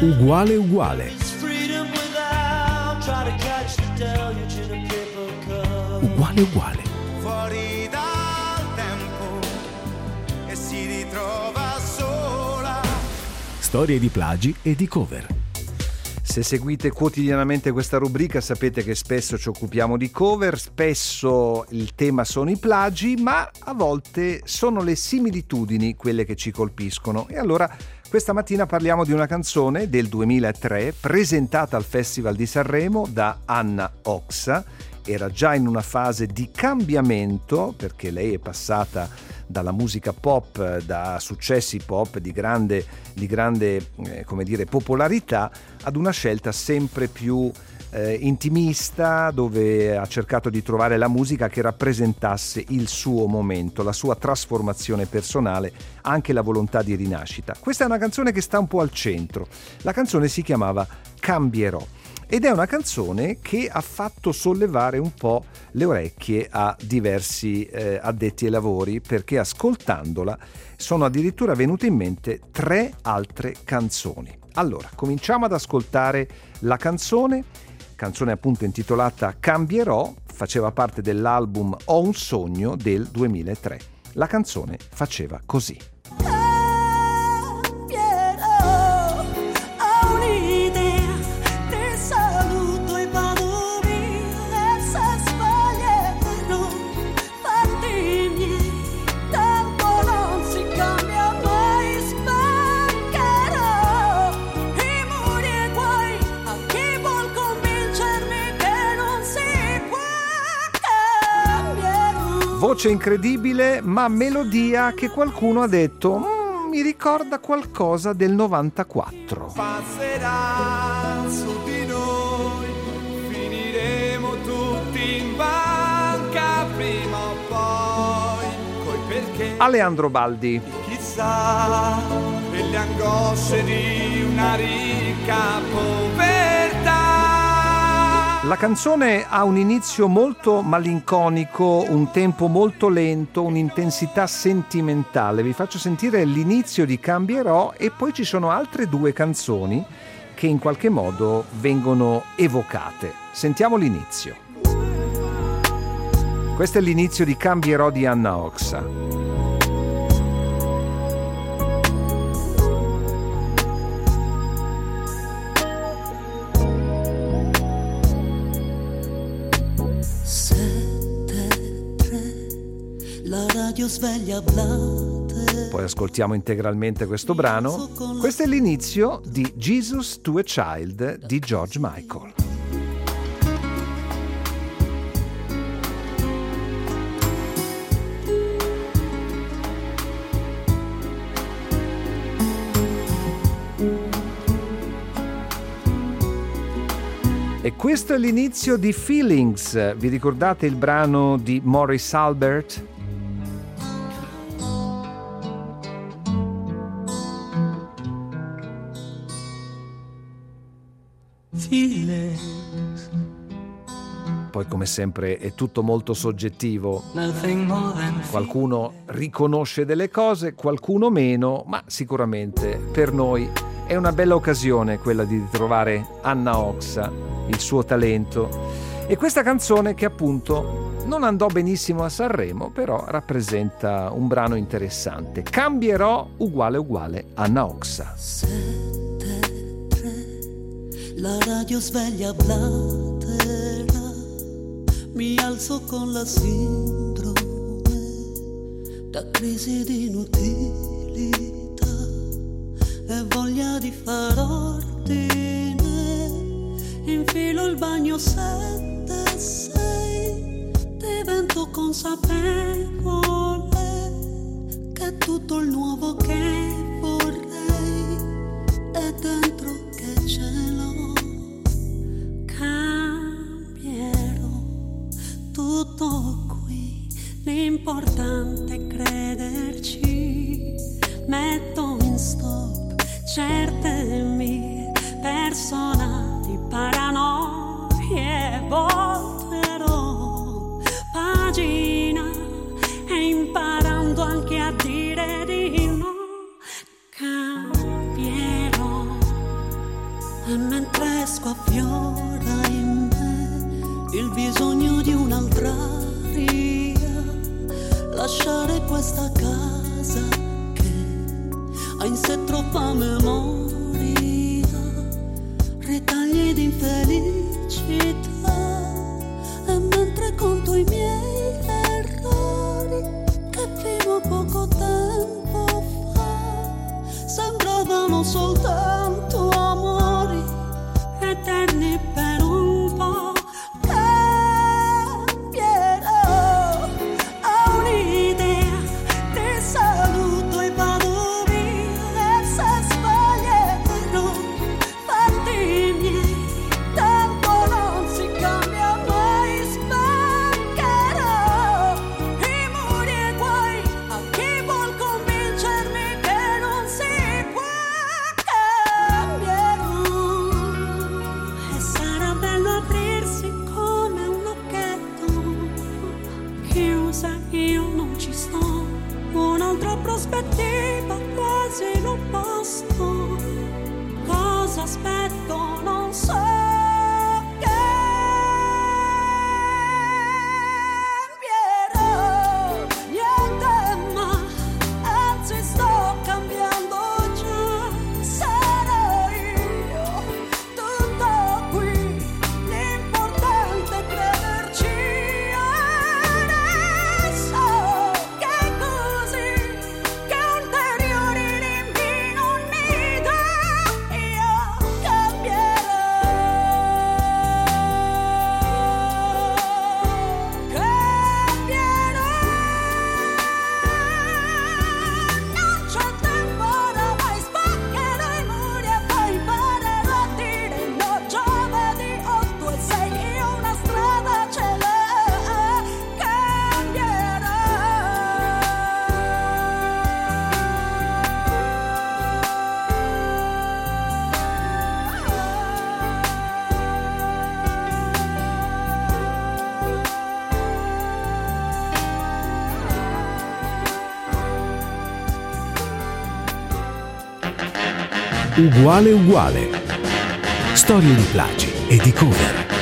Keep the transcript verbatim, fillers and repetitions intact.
Uguale uguale. Uguale uguale. Fuori dal tempo e si ritrova sola. Storie di plagi e di cover. Se seguite quotidianamente questa rubrica sapete che spesso ci occupiamo di cover, spesso il tema sono i plagi, ma a volte sono le similitudini quelle che ci colpiscono. E allora questa mattina parliamo di una canzone del duemilatré presentata al Festival di Sanremo da Anna Oxa. Era già in una fase di cambiamento perché lei è passata dalla musica pop, da successi pop di grande, di grande eh, come dire, popolarità, ad una scelta sempre più eh, intimista, dove ha cercato di trovare la musica che rappresentasse il suo momento, la sua trasformazione personale, anche la volontà di rinascita. Questa è una canzone che sta un po' al centro. La canzone si chiamava Cambierò. Ed è una canzone che ha fatto sollevare un po' le orecchie a diversi eh, addetti ai lavori, perché ascoltandola sono addirittura venute in mente tre altre canzoni. Allora, cominciamo ad ascoltare la canzone, canzone appunto intitolata Cambierò, faceva parte dell'album Ho un sogno del duemilatré. La canzone faceva così. Voce incredibile, ma melodia che qualcuno ha detto mmm, mi ricorda qualcosa del novantaquattro. Passerà su di noi, finiremo tutti in banca prima o poi, coi perché Aleandro Baldi. Chissà, e le angosce di una ricca povertà. La canzone ha un inizio molto malinconico, un tempo molto lento, un'intensità sentimentale. Vi faccio sentire l'inizio di Cambierò e poi ci sono altre due canzoni che in qualche modo vengono evocate. Sentiamo l'inizio. Questo è l'inizio di Cambierò di Anna Oxa. La radio sveglia Blatter. Poi ascoltiamo integralmente questo brano. Questo è l'inizio di Jesus to a Child di George Michael. E questo è l'inizio di Feelings. Vi ricordate il brano di Morris Albert? Poi come sempre è tutto molto soggettivo, qualcuno riconosce delle cose, qualcuno meno, ma sicuramente per noi è una bella occasione quella di ritrovare Anna Oxa, il suo talento e questa canzone che appunto non andò benissimo a Sanremo, però rappresenta un brano interessante. Cambierò uguale uguale Anna Oxa. sette tre La radio sveglia Blatter. Mi alzo con la sindrome da crisi di inutilità e voglia di far ordine. Infilo il bagno sette sei, divento consapevole che è tutto il nuovo che vorrei è dentro che ce l'ho. Tutto qui, l'importante è crederci. Metto in stop certe mie personali paranoie. Volterò pagina e imparando anche a dire di no. Cambierò fresco affiora in me il bisogno di un'altra ria, lasciare questa casa che ha in sé troppa memoria, ritagli di infelicità, e mentre conto i miei errori che fino a poco tempo fa sembravano soltanto amori eterni per un po'. Cambierò, ho un'idea, ti saluto e vado via, e se sbaglierò fatti miei, tanto non si cambia mai, spaccherò i muri e guai a chi vuol convincermi che non si può. E sarà bello aprirsi come un lucchetto, chiusa io non ci sto, un'altra prospettiva quasi l'opposto, cosa aspetto non so. Cambierò, niente ma, anzi sto cambiando già, sarò io, tutto qui, l'importante è crederci adesso, che così, che ulteriori limiti non mi dà, io cambierò, cambierò, non c'è tempo oramai, spaccherò i muri e poi imparerò a dire no. Giovedì otto e sei io una strada ce l'ho, cambierò, Uguale uguale. Storie di plagi e di cover.